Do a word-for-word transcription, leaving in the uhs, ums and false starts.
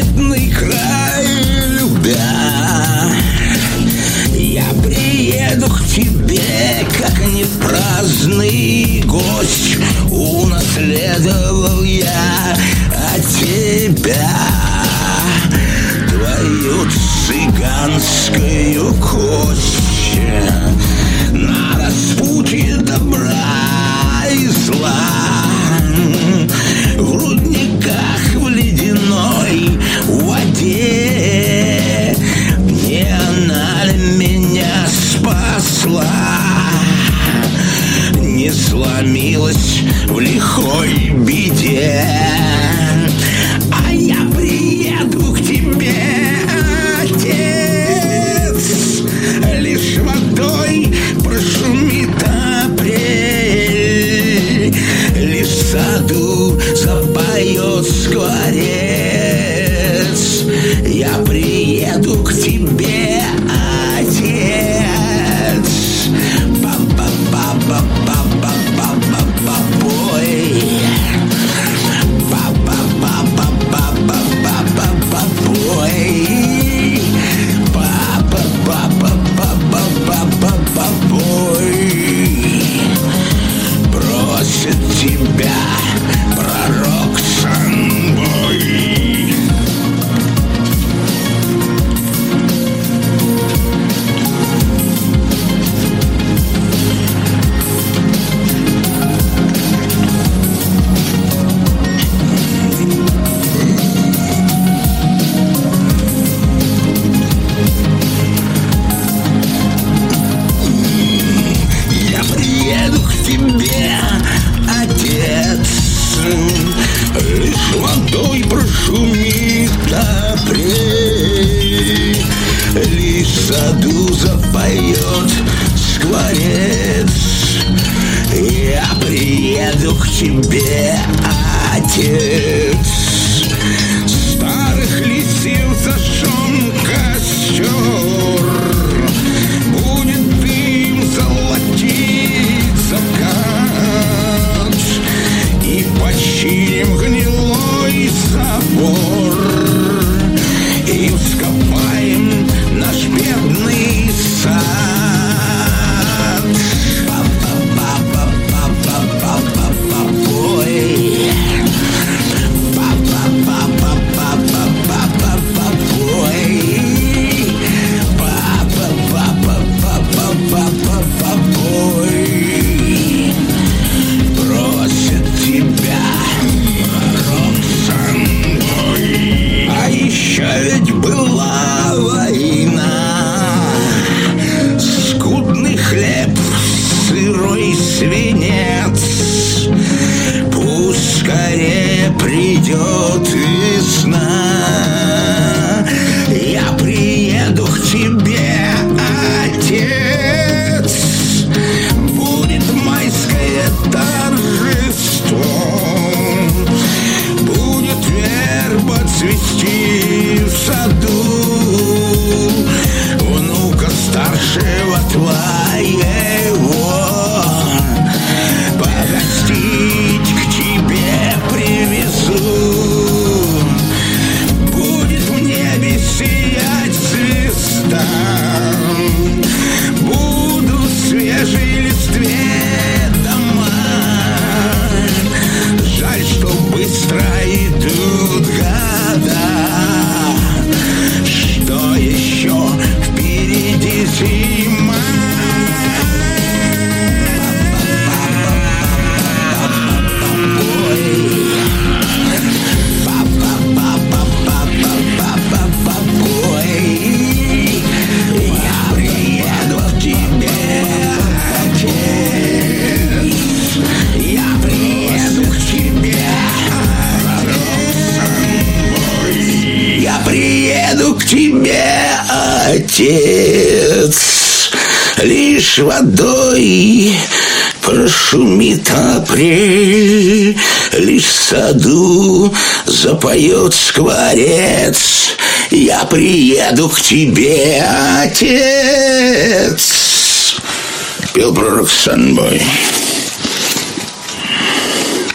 заветный край любя, я приеду к тебе, как непраздный гость. Унаследовал я от тебя твою цыганскую кость. На распутье добра и зла, в рудниках, в ледяной воде, не она ли меня спасла, не сломилась в лихой беде. А я приеду к тебе, отец, лишь водой прошумит апрель, лишь в саду запоет скворец. Я приеду к тебе, отец, ба-ба-ба-ба-ба-ба-ба-ба-бой, ба-ба-ба-ба-ба-ба-ба-ба-бой, ба-ба-ба-ба-ба-ба-ба-бой. Просит тебя пророк Санбой. Я приеду к тебе, отец, лишь водой прошумит апрель, лишь в саду запоет скворец. Я приеду к тебе, отец, старых листьев зажжен костер, будет дым золотить закат, и починим гнилой забор, и вскопаем наш бедный сад. Ба-ба-ба-ба-ба-ба-ба-бой, ба-ба-ба-ба-ба-ба-ба-бой, ба-ба-ба-ба-ба-ба-ба-бой. Просит тебя пророк Санбой. А еще ведь была война, скудный хлеб, сырой свинец. Пусть скорее придет весна, я приеду к тебе, отец. Будет майское торжество, будет верба цвести в саду, внука старшего твоего погостить к тебе привезу. Будет в небе сиять звезда, будут свежие листве дома. Жаль, что быстро идут года, что еще впереди зима. Приеду к тебе, отец, лишь водой прошумит апрель, лишь в саду запоет скворец. Я приеду к тебе, отец, пел пророк Санбой.